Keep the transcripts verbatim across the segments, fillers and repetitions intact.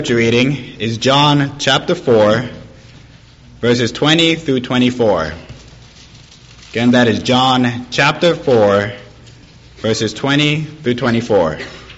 Scripture reading is John chapter four, verses twenty through twenty-four. Again, that is John chapter four, verses twenty through twenty-four.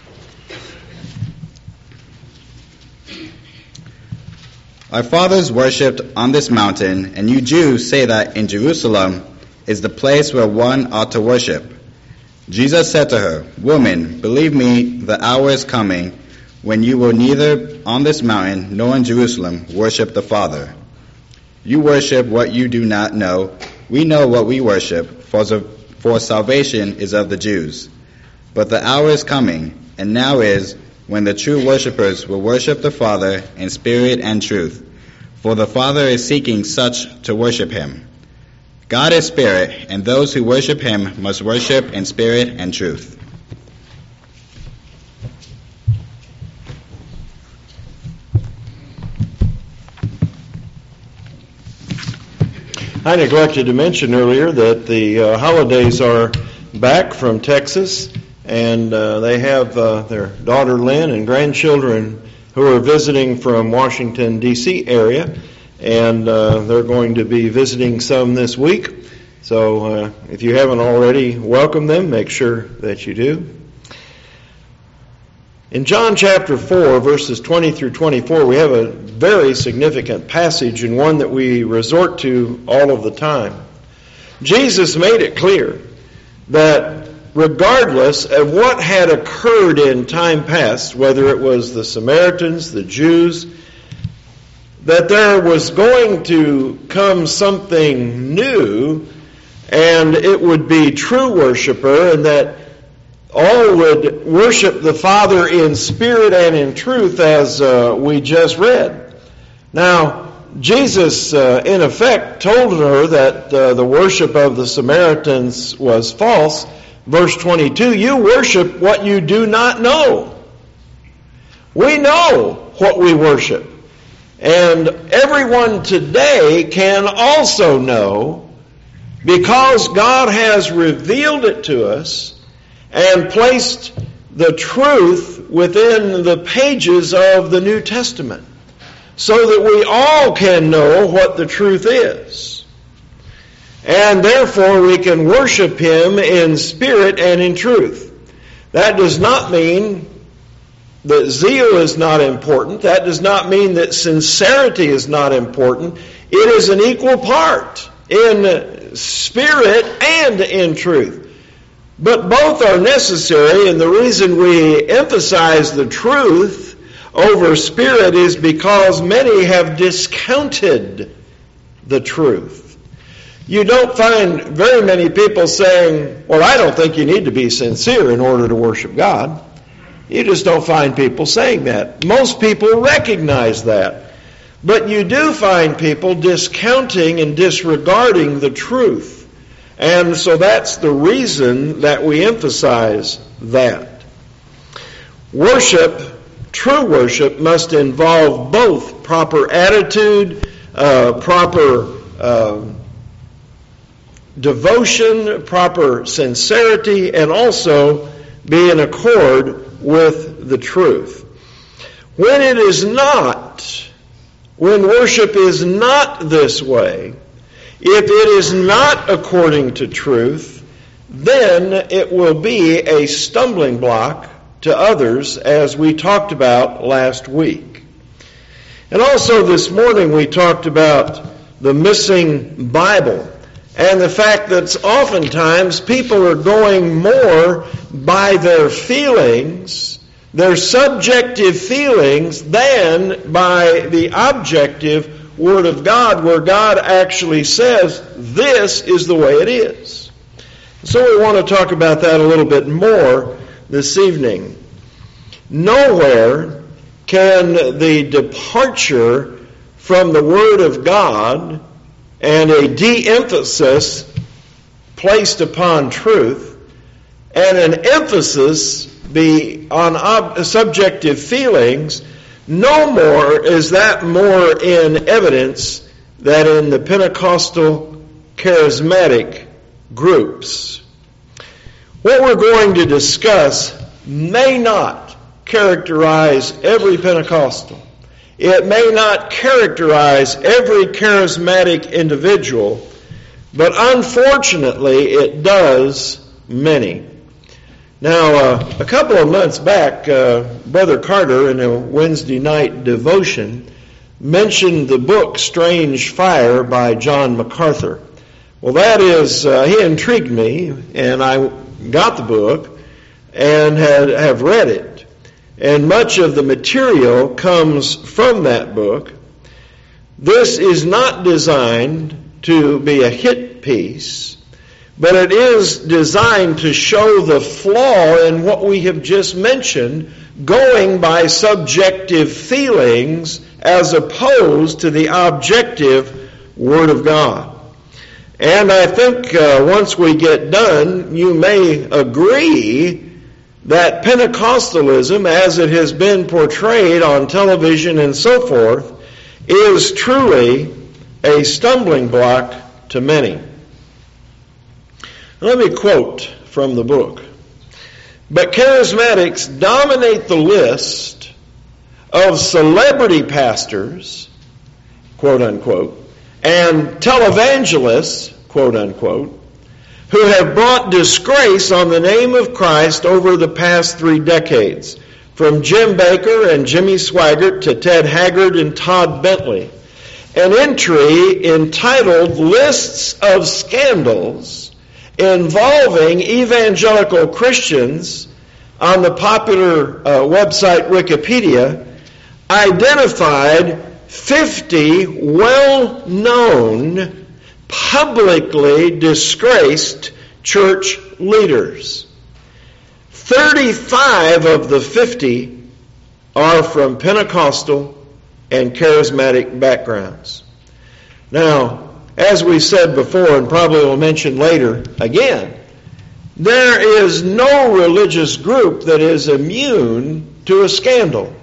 Our fathers worshipped on this mountain, and you Jews say that in Jerusalem is the place where one ought to worship. Jesus said to her, "Woman, believe me, the hour is coming when you will neither on this mountain nor in Jerusalem worship the Father. You worship what you do not know. We know what we worship, for, for salvation is of the Jews. But the hour is coming, and now is, when the true worshipers will worship the Father in spirit and truth. For the Father is seeking such to worship him. God is spirit, and those who worship him must worship in spirit and truth." I neglected to mention earlier that the uh, holidays are back from Texas, and uh, they have uh, their daughter Lynn and grandchildren who are visiting from Washington, D C area, and uh, they're going to be visiting some this week. So uh, if you haven't already welcomed them, make sure that you do. In John chapter four, verses twenty through twenty-four, we have a very significant passage and one that we resort to all of the time. Jesus made it clear that regardless of what had occurred in time past, whether it was the Samaritans, the Jews, that there was going to come something new, and it would be true worshiper, and that all would worship the Father in spirit and in truth, as uh, we just read. Now, Jesus, uh, in effect, told her that uh, the worship of the Samaritans was false. Verse twenty-two, you worship what you do not know. We know what we worship. And everyone today can also know, because God has revealed it to us and placed the truth within the pages of the New Testament, so that we all can know what the truth is. And therefore we can worship him in spirit and in truth. That does not mean that zeal is not important. That does not mean that sincerity is not important. It is an equal part in spirit and in truth. But both are necessary, and the reason we emphasize the truth over spirit is because many have discounted the truth. You don't find very many people saying, well, I don't think you need to be sincere in order to worship God. You just don't find people saying that. Most people recognize that. But you do find people discounting and disregarding the truth. And so that's the reason that we emphasize that. Worship, true worship, must involve both proper attitude, uh, proper uh, devotion, proper sincerity, and also be in accord with the truth. When it is not, when worship is not this way, if it is not according to truth, then it will be a stumbling block to others, as we talked about last week. And also this morning we talked about the missing Bible and the fact that oftentimes people are going more by their feelings, their subjective feelings, than by the objective Word of God, where God actually says, this is the way it is. So we want to talk about that a little bit more this evening. Nowhere can the departure from the Word of God and a de-emphasis placed upon truth and an emphasis be on ob- subjective feelings, no more is that more in evidence than in the Pentecostal charismatic groups. What we're going to discuss may not characterize every Pentecostal. It may not characterize every charismatic individual, but unfortunately it does many. Now, uh, a couple of months back, uh, Brother Carter, in a Wednesday night devotion, mentioned the book Strange Fire by John MacArthur. Well, that is, uh, he intrigued me, and I got the book and had, have read it. And much of the material comes from that book. This is not designed to be a hit piece, but it is designed to show the flaw in what we have just mentioned, going by subjective feelings as opposed to the objective Word of God. And I think uh, once we get done, you may agree that Pentecostalism, as it has been portrayed on television and so forth, is truly a stumbling block to many. Let me quote from the book. But charismatics dominate the list of celebrity pastors, quote unquote, and televangelists, quote unquote, who have brought disgrace on the name of Christ over the past three decades, from Jim Baker and Jimmy Swaggart to Ted Haggard and Todd Bentley. An entry entitled Lists of Scandals involving evangelical Christians on the popular uh, website Wikipedia identified fifty well-known, publicly disgraced church leaders. thirty-five of the fifty are from Pentecostal and charismatic backgrounds. Now, as we said before, and probably will mention later again, there is no religious group that is immune to a scandal.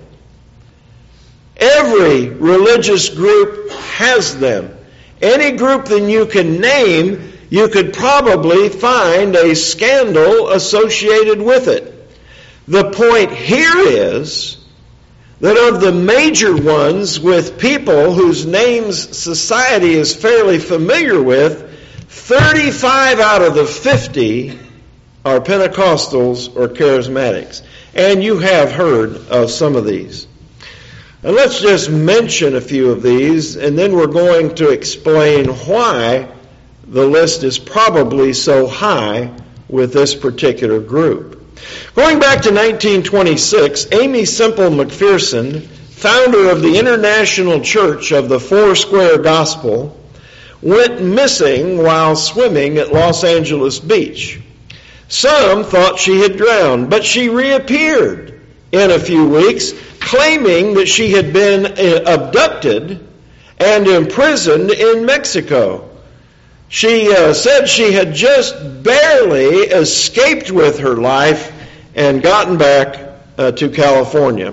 Every religious group has them. Any group that you can name, you could probably find a scandal associated with it. The point here is that of the major ones with people whose names society is fairly familiar with, thirty-five out of the fifty are Pentecostals or charismatics. And you have heard of some of these. And let's just mention a few of these, and then we're going to explain why the list is probably so high with this particular group. Going back to nineteen twenty-six, Amy Semple McPherson, founder of the International Church of the Four Square Gospel, went missing while swimming at Los Angeles Beach. Some thought she had drowned, but she reappeared in a few weeks, claiming that she had been abducted and imprisoned in Mexico. She uh, said she had just barely escaped with her life and gotten back uh, to California.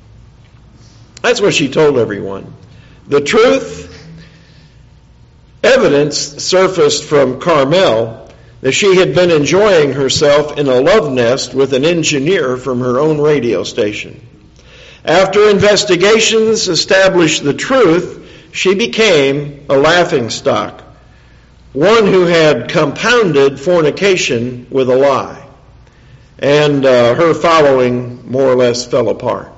That's what she told everyone. The truth, evidence surfaced from Carmel that she had been enjoying herself in a love nest with an engineer from her own radio station. After investigations established the truth, she became a laughingstock, one who had compounded fornication with a lie. And uh, her following more or less fell apart.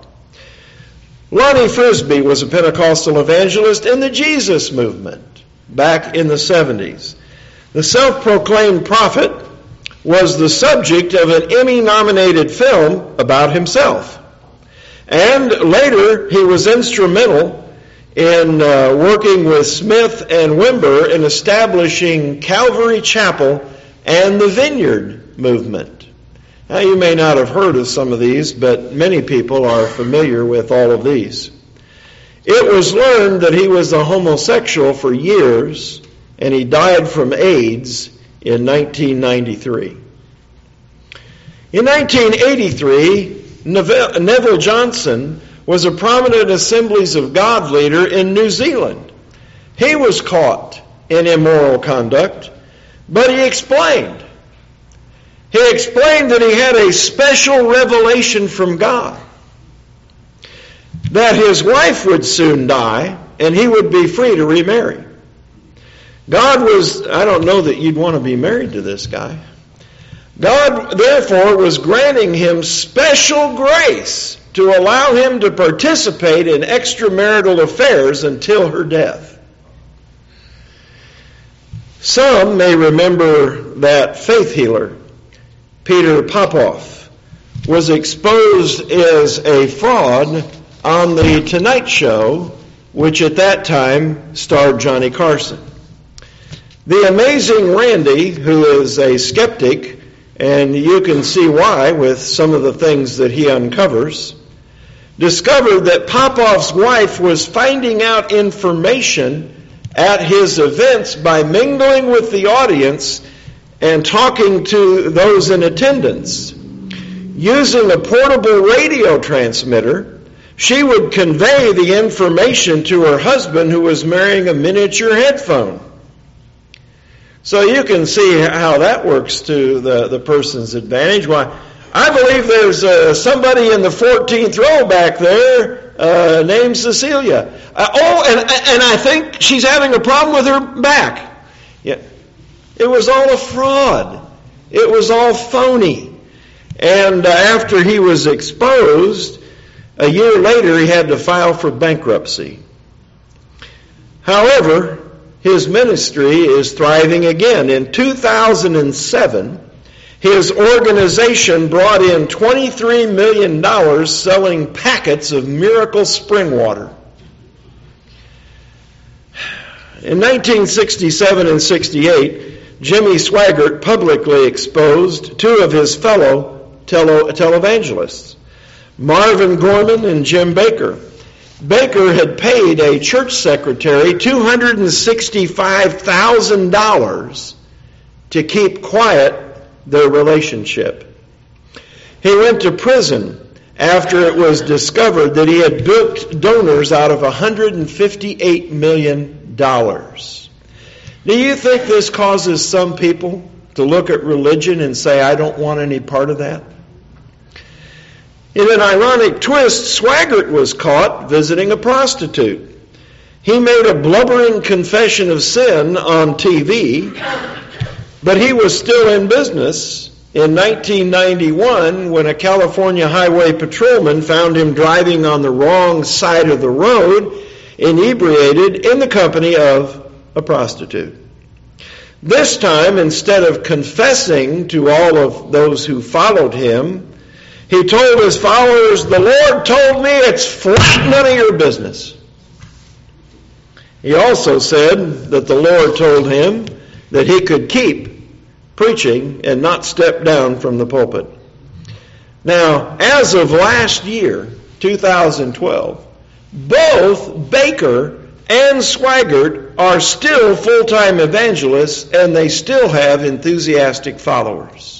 Lonnie Frisbee was a Pentecostal evangelist in the Jesus movement back in the seventies. The self-proclaimed prophet was the subject of an Emmy-nominated film about himself. And later, he was instrumental in uh, working with Smith and Wimber in establishing Calvary Chapel and the Vineyard movement. Now, you may not have heard of some of these, but many people are familiar with all of these. It was learned that he was a homosexual for years, and he died from AIDS in nineteen ninety-three. In nineteen eighty-three, Neville, Neville Johnson was a prominent Assemblies of God leader in New Zealand. He was caught in immoral conduct, but he explained. He explained that he had a special revelation from God. that his wife would soon die and he would be free to remarry. God was, I don't know that you'd want to be married to this guy. God, therefore, was granting him special grace to allow him to participate in extramarital affairs until her death. Some may remember that faith healer, Peter Popoff, was exposed as a fraud on the Tonight Show, which at that time starred Johnny Carson. The amazing Randy, who is a skeptic, and you can see why with some of the things that he uncovers, discovered that Popoff's wife was finding out information at his events by mingling with the audience and talking to those in attendance. Using a portable radio transmitter, she would convey the information to her husband, who was wearing a miniature headphone. So you can see how that works to the, the person's advantage. Why, I believe there's uh, somebody in the fourteenth row back there uh, named Cecilia. Uh, oh, and, and I think she's having a problem with her back. Yeah. It was all a fraud. It was all phony. And uh, after he was exposed, a year later he had to file for bankruptcy. However, his ministry is thriving again. In two thousand seven, his organization brought in twenty-three million dollars selling packets of Miracle Spring Water. In nineteen sixty-seven and sixty-eight, Jimmy Swaggart publicly exposed two of his fellow tele- televangelists, Marvin Gorman and Jim Baker. Baker had paid a church secretary two hundred sixty-five thousand dollars to keep quiet their relationship. He went to prison after it was discovered that he had bilked donors out of one hundred fifty-eight million dollars. Do you think this causes some people to look at religion and say, I don't want any part of that? In an ironic twist, Swaggart was caught visiting a prostitute. He made a blubbering confession of sin on T V, but he was still in business in nineteen ninety-one when a California highway patrolman found him driving on the wrong side of the road, inebriated in the company of a prostitute. This time, instead of confessing to all of those who followed him, he told his followers, the Lord told me it's flat none of your business. He also said that the Lord told him that he could keep preaching and not step down from the pulpit. Now, as of last year, two thousand twelve, both Baker and Swaggart are still full-time evangelists, and they still have enthusiastic followers.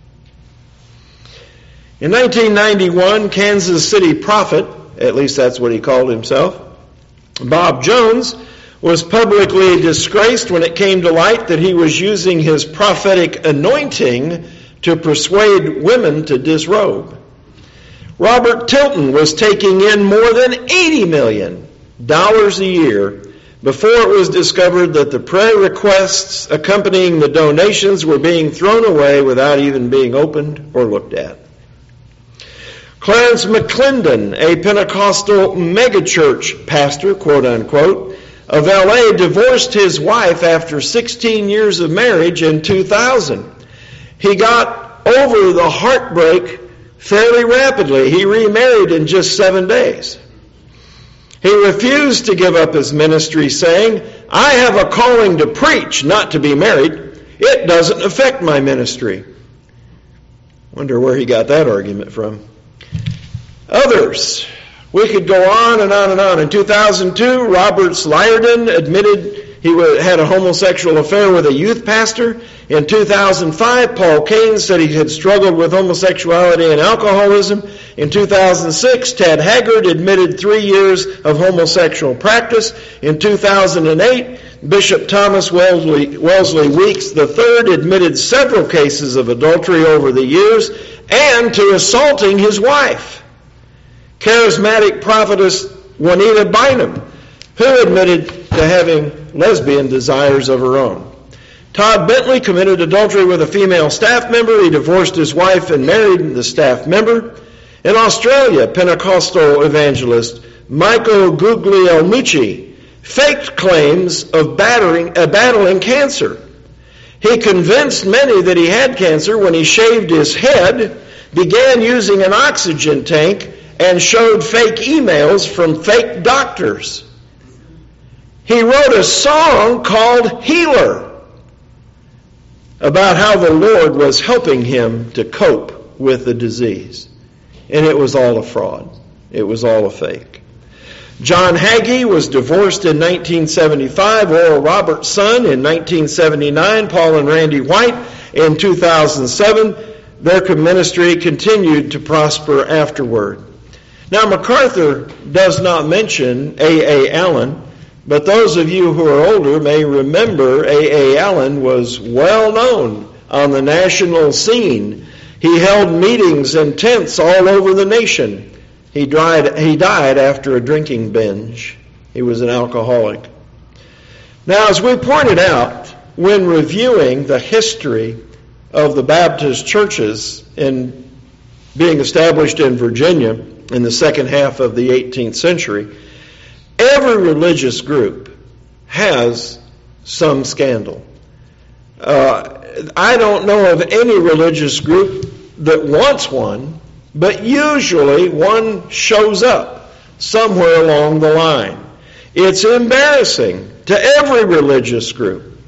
In nineteen ninety-one, Kansas City prophet, at least that's what he called himself, Bob Jones, was publicly disgraced when it came to light that he was using his prophetic anointing to persuade women to disrobe. Robert Tilton was taking in more than eighty million dollars a year before it was discovered that the prayer requests accompanying the donations were being thrown away without even being opened or looked at. Clarence McClendon, a Pentecostal megachurch pastor, quote unquote, of L A, divorced his wife after sixteen years of marriage in two thousand. He got over the heartbreak fairly rapidly. He remarried in just seven days. He refused to give up his ministry, saying, I have a calling to preach, not to be married. It doesn't affect my ministry. Wonder where he got that argument from. Others, we could go on and on and on. In two thousand two, Robert Slyerden admitted he had a homosexual affair with a youth pastor. In two thousand five, Paul Cain said he had struggled with homosexuality and alcoholism. In two thousand six, Ted Haggard admitted three years of homosexual practice. In two thousand eight, Bishop Thomas Wellesley, Wellesley Weeks the third admitted several cases of adultery over the years and to assaulting his wife. Charismatic prophetess Juanita Bynum, who admitted to having lesbian desires of her own. Todd Bentley committed adultery with a female staff member. He divorced his wife and married the staff member. In Australia, Pentecostal evangelist Michael Guglielmucci faked claims of battering, uh, battling cancer. He convinced many that he had cancer when he shaved his head, began using an oxygen tank, and showed fake emails from fake doctors. He wrote a song called Healer about how the Lord was helping him to cope with the disease. And it was all a fraud. It was all a fake. John Hagee was divorced in nineteen seventy-five, Oral Roberts' son in nineteen seventy-nine, Paul and Randy White in two thousand seven. Their ministry continued to prosper afterward. Now, MacArthur does not mention A A. Allen, but those of you who are older may remember A A. Allen was well known on the national scene. He held meetings and tents all over the nation. He died, he died after a drinking binge. He was an alcoholic. Now, as we pointed out when reviewing the history of the Baptist churches in being established in Virginia in the second half of the eighteenth century, every religious group has some scandal. Uh, I don't know of any religious group that wants one, but usually one shows up somewhere along the line. It's embarrassing to every religious group.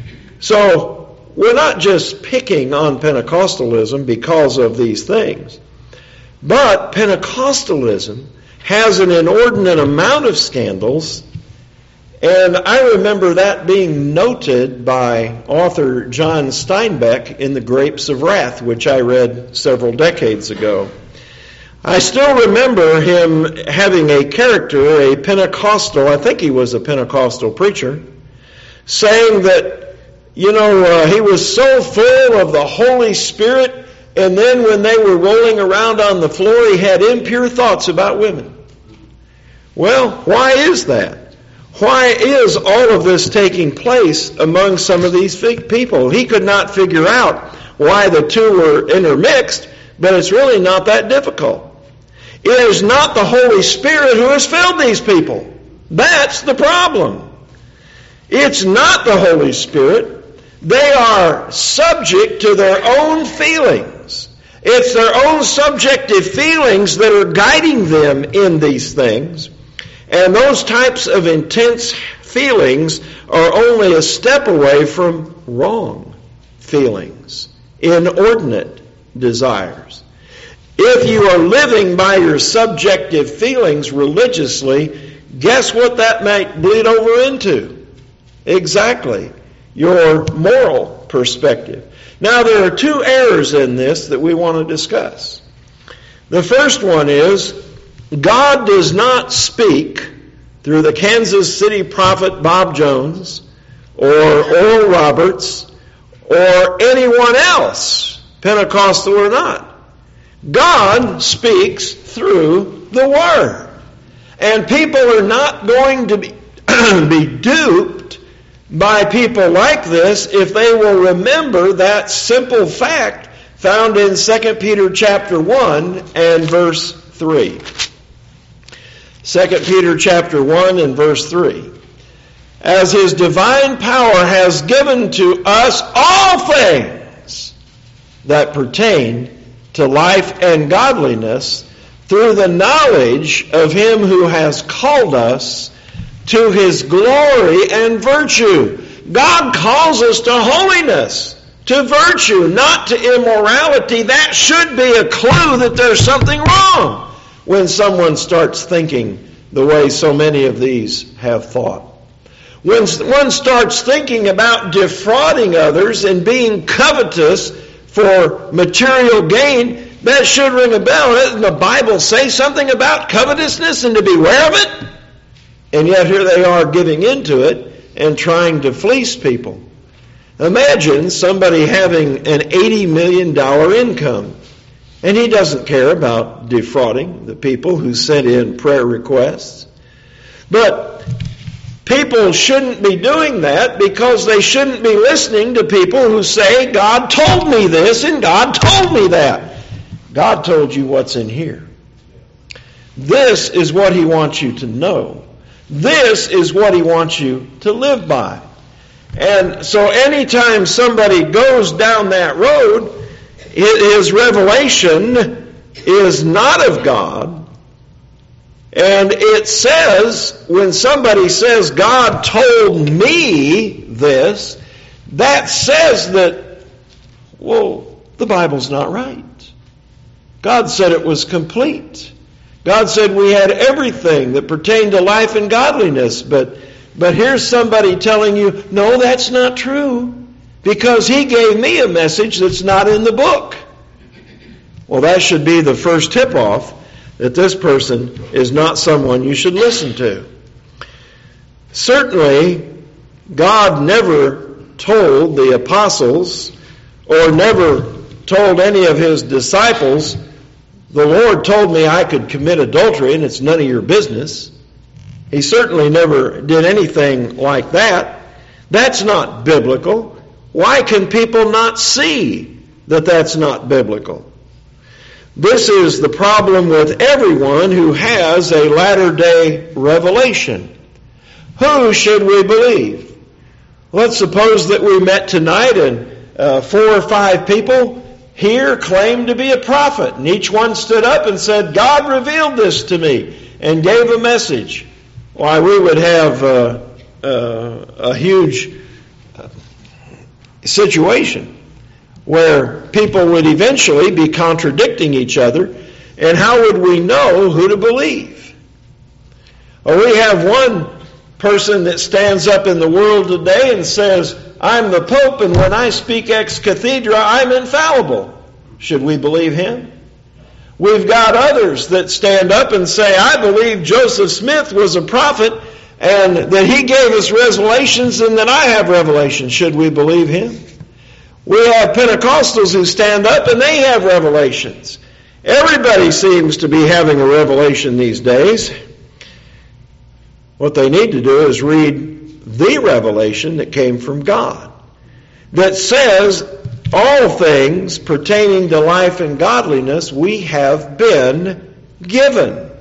So we're not just picking on Pentecostalism because of these things, but Pentecostalism has an inordinate amount of scandals, and I remember that being noted by author John Steinbeck in The Grapes of Wrath, which I read several decades ago. I still remember him having a character, a Pentecostal, I think he was a Pentecostal preacher, saying that, you know, uh, he was so full of the Holy Spirit, and then when they were rolling around on the floor, he had impure thoughts about women. Well, why is that? Why is all of this taking place among some of these people? He could not figure out why the two were intermixed, but it's really not that difficult. It is not the Holy Spirit who has filled these people. That's the problem. It's not the Holy Spirit. They are subject to their own feelings. It's their own subjective feelings that are guiding them in these things. And those types of intense feelings are only a step away from wrong feelings, inordinate desires. If you are living by your subjective feelings religiously, guess what that might bleed over into? Exactly, your moral perspective. Now, there are two errors in this that we want to discuss. The first one is, God does not speak through the Kansas City prophet Bob Jones or Oral Roberts or anyone else, Pentecostal or not. God speaks through the Word. And people are not going to be, be duped by people like this if they will remember that simple fact found in Second Peter chapter one and verse three. Second Peter chapter one and verse three. As His divine power has given to us all things that pertain to life and godliness through the knowledge of Him who has called us to His glory and virtue. God calls us to holiness, to virtue, not to immorality. That should be a clue that there's something wrong when someone starts thinking the way so many of these have thought. When one starts thinking about defrauding others and being covetous for material gain, that should ring a bell. Doesn't the Bible say something about covetousness and to beware of it? And yet here they are giving into it and trying to fleece people. Imagine somebody having an eighty million dollars income And he doesn't care about defrauding the people who sent in prayer requests. But people shouldn't be doing that because they shouldn't be listening to people who say, God told me this and God told me that. God told you what's in here. This is what he wants you to know. This is what he wants you to live by. And so anytime somebody goes down that road, his revelation is not of God. And it says, when somebody says, God told me this, that says that, well, the Bible's not right. God said it was complete. God said we had everything that pertained to life and godliness. But, but here's somebody telling you, no, that's not true. Because he gave me a message that's not in the book. Well, that should be the first tip-off that this person is not someone you should listen to. Certainly, God never told the apostles or never told any of his disciples, the Lord told me I could commit adultery and it's none of your business. He certainly never did anything like that. That's not biblical. Why can people not see that that's not biblical? This is the problem with everyone who has a latter-day revelation. Who should we believe? Let's suppose that we met tonight and uh, four or five people here claimed to be a prophet. And each one stood up and said, God revealed this to me and gave a message. Why, we would have uh, uh, a huge situation where people would eventually be contradicting each other, and how would we know who to believe? Or we have one person that stands up in the world today and says, I'm the Pope, and when I speak ex cathedra, I'm infallible. Should we believe him? We've got others that stand up and say, I believe Joseph Smith was a prophet, and that he gave us revelations, and that I have revelations. Should we believe him? We have Pentecostals who stand up and they have revelations. Everybody seems to be having a revelation these days. What they need to do is read the revelation that came from God, that says all things pertaining to life and godliness we have been given.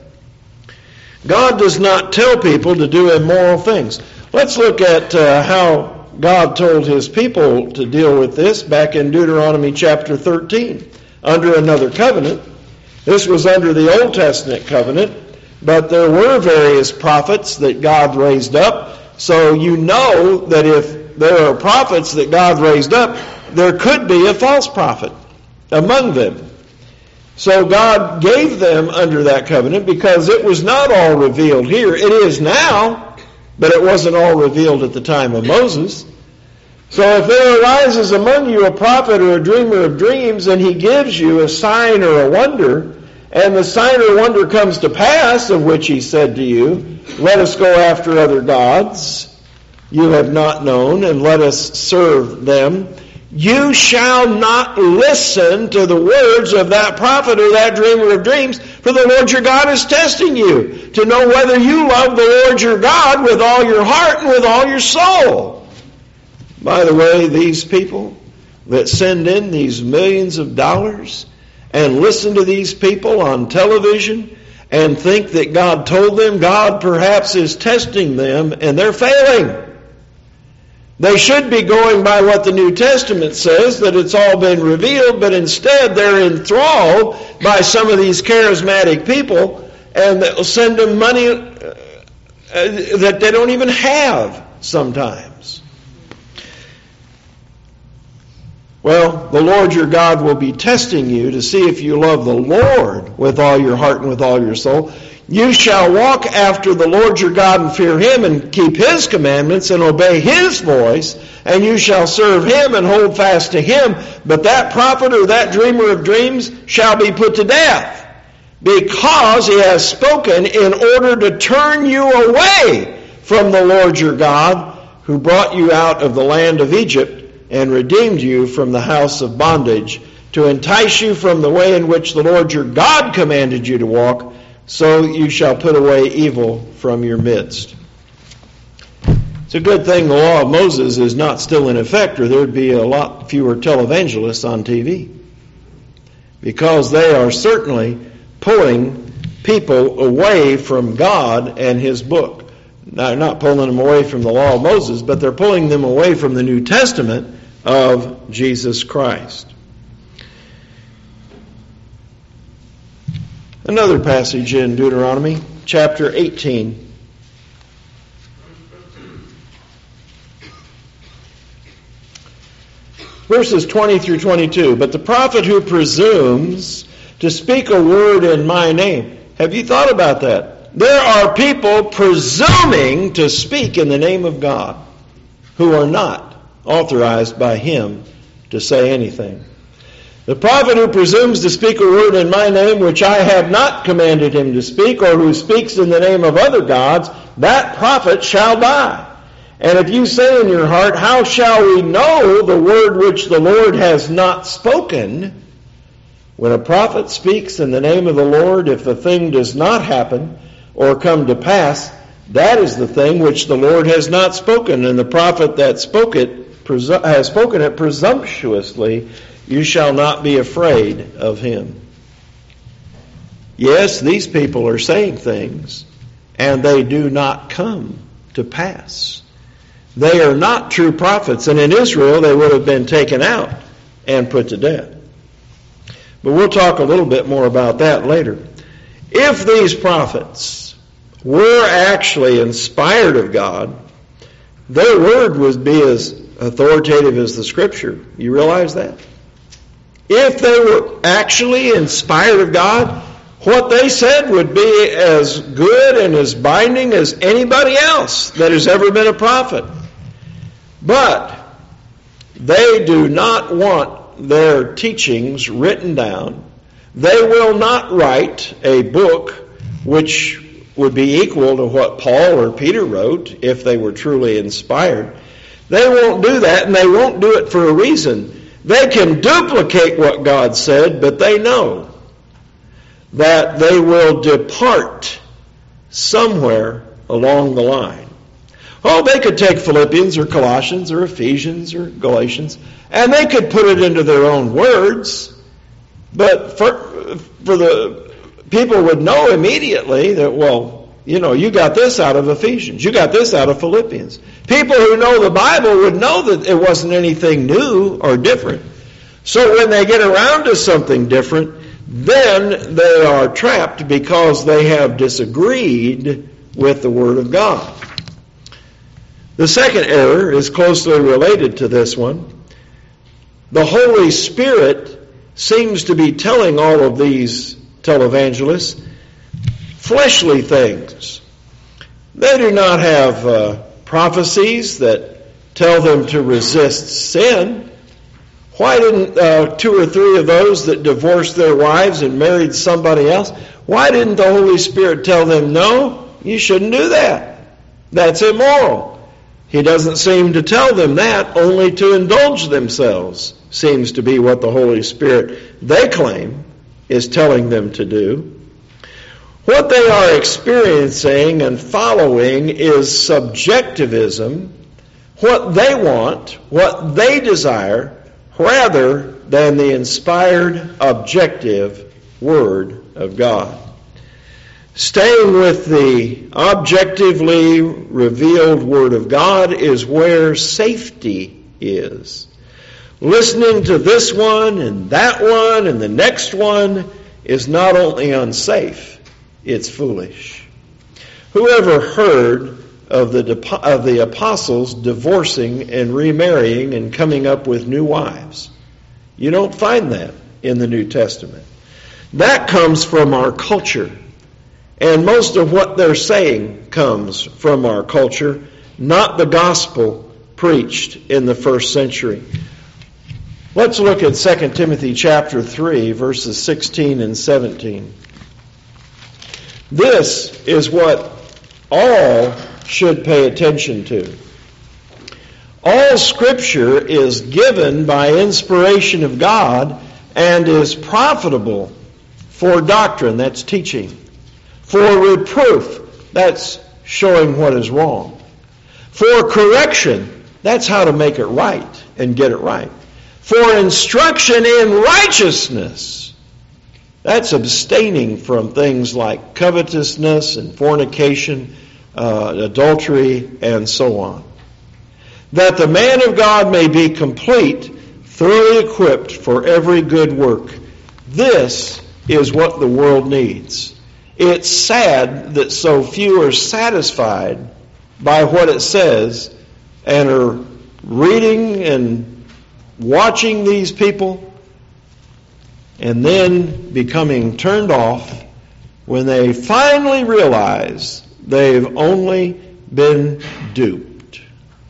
God does not tell people to do immoral things. Let's look at uh, how God told his people to deal with this back in Deuteronomy chapter thirteen, under another covenant. This was under the Old Testament covenant, but there were various prophets that God raised up. So you know that if there are prophets that God raised up, there could be a false prophet among them. So God gave them under that covenant because it was not all revealed here. It is now, but it wasn't all revealed at the time of Moses. So if there arises among you a prophet or a dreamer of dreams, and he gives you a sign or a wonder, and the sign or wonder comes to pass, of which he said to you, let us go after other gods you have not known, and let us serve them, you shall not listen to the words of that prophet or that dreamer of dreams, for the Lord your God is testing you to know whether you love the Lord your God with all your heart and with all your soul. By the way, these people that send in these millions of dollars and listen to these people on television and think that God told them, God perhaps is testing them, and they're failing. They should be going by what the New Testament says, that it's all been revealed, but instead they're enthralled by some of these charismatic people, and they'll send them money uh, that they don't even have sometimes. Well, the Lord your God will be testing you to see if you love the Lord with all your heart and with all your soul. You shall walk after the Lord your God and fear him and keep his commandments and obey his voice, and you shall serve him and hold fast to him. But that prophet or that dreamer of dreams shall be put to death, because he has spoken in order to turn you away from the Lord your God, who brought you out of the land of Egypt and redeemed you from the house of bondage. to entice you from the way in which the Lord your God commanded you to walk, so you shall put away evil from your midst. It's a good thing the law of Moses is not still in effect, or there'd be a lot fewer televangelists on T V. Because they are certainly pulling people away from God and His book. Now, not pulling them away from the law of Moses, but they're pulling them away from the New Testament of Jesus Christ. Another passage in Deuteronomy, chapter eighteen. Verses twenty through twenty-two. But the prophet who presumes to speak a word in my name. Have you thought about that? There are people presuming to speak in the name of God who are not authorized by Him to say anything. The prophet who presumes to speak a word in my name which I have not commanded him to speak, or who speaks in the name of other gods, that prophet shall die. And if you say in your heart, how shall we know the word which the Lord has not spoken? When a prophet speaks in the name of the Lord, if the thing does not happen or come to pass, that is the thing which the Lord has not spoken. And the prophet that spoke it presu- has spoken it presumptuously, you shall not be afraid of him. Yes, these people are saying things, and they do not come to pass. They are not true prophets, and in Israel they would have been taken out and put to death. But we'll talk a little bit more about that later. If these prophets were actually inspired of God, their word would be as authoritative as the Scripture. You realize that? If they were actually inspired of God, what they said would be as good and as binding as anybody else that has ever been a prophet. But they do not want their teachings written down. They will not write a book which would be equal to what Paul or Peter wrote if they were truly inspired. They won't do that, and they won't do it for a reason. They can duplicate what God said, but they know that they will depart somewhere along the line. Oh, they could take Philippians or Colossians or Ephesians or Galatians, and they could put it into their own words, but for, for the people would know immediately that, well, you know, you got this out of Ephesians, you got this out of Philippians. People who know the Bible would know that it wasn't anything new or different. So when they get around to something different, then they are trapped because they have disagreed with the Word of God. The second error is closely related to this one. The Holy Spirit seems to be telling all of these televangelists fleshly things. They do not have uh, prophecies that tell them to resist sin. Why didn't uh, two or three of those that divorced their wives and married somebody else, why didn't the Holy Spirit tell them, no, you shouldn't do that? That's immoral. He doesn't seem to tell them that, only to indulge themselves seems to be what the Holy Spirit, they claim, is telling them to do. What they are experiencing and following is subjectivism, what they want, what they desire, rather than the inspired, objective Word of God. Staying with the objectively revealed Word of God is where safety is. Listening to this one and that one and the next one is not only unsafe, it's foolish. Whoever heard of the of the apostles divorcing and remarrying and coming up with new wives? You don't find that in the New Testament. That comes from our culture. And most of what they're saying comes from our culture, not the gospel preached in the first century. Let's look at Second Timothy chapter three, verses sixteen and seventeen. This is what all should pay attention to. All Scripture is given by inspiration of God and is profitable for doctrine, that's teaching, for reproof, that's showing what is wrong, for correction, that's how to make it right and get it right, for instruction in righteousness, that's abstaining from things like covetousness and fornication, uh, adultery, and so on. That the man of God may be complete, thoroughly equipped for every good work. This is what the world needs. It's sad that so few are satisfied by what it says and are reading and watching these people and then becoming turned off when they finally realize they've only been duped.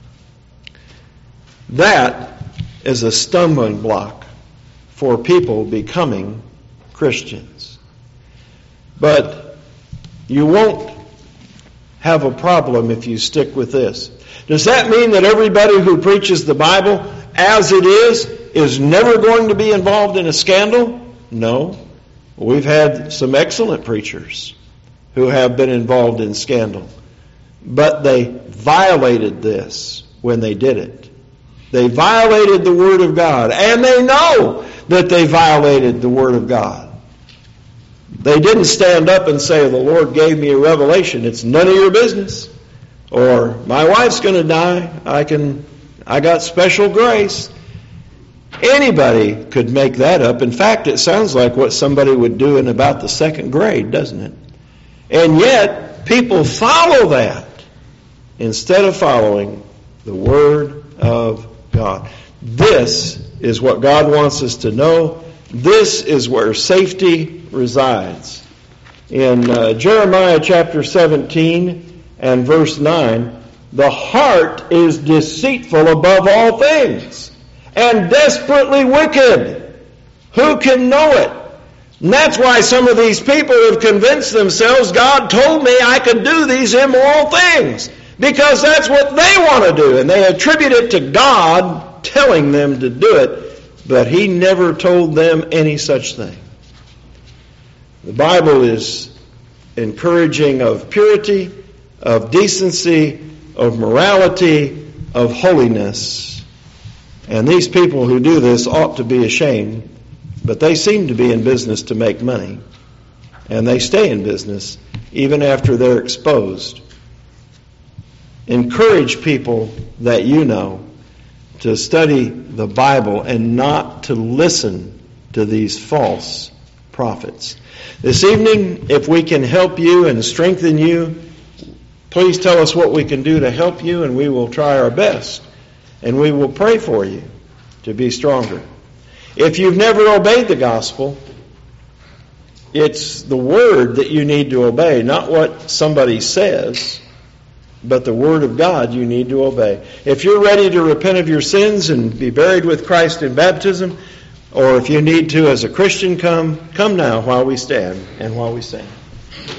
That is a stumbling block for people becoming Christians. But you won't have a problem if you stick with this. Does that mean that everybody who preaches the Bible as it is is never going to be involved in a scandal? No. We've had some excellent preachers who have been involved in scandal. But they violated this when they did it. They violated the Word of God. And they know that they violated the Word of God. They didn't stand up and say, the Lord gave me a revelation. It's none of your business. Or, my wife's going to die. I can, I got special grace. Anybody could make that up. In fact, it sounds like what somebody would do in about the second grade, doesn't it? And yet, people follow that instead of following the Word of God. This is what God wants us to know. This is where safety resides. In uh, Jeremiah chapter seventeen and verse nine, the heart is deceitful above all things and desperately wicked. Who can know it? And that's why some of these people have convinced themselves, God told me I could do these immoral things. Because that's what they want to do. And they attribute it to God telling them to do it. But He never told them any such thing. The Bible is encouraging of purity, of decency, of morality, of holiness. And these people who do this ought to be ashamed. But they seem to be in business to make money. And they stay in business even after they're exposed. Encourage people that you know to study the Bible and not to listen to these false prophets. This evening, if we can help you and strengthen you, please tell us what we can do to help you, and we will try our best. And we will pray for you to be stronger. If you've never obeyed the gospel, it's the Word that you need to obey, not what somebody says, but the Word of God you need to obey. If you're ready to repent of your sins and be buried with Christ in baptism, or if you need to as a Christian, come, come now while we stand and while we sing.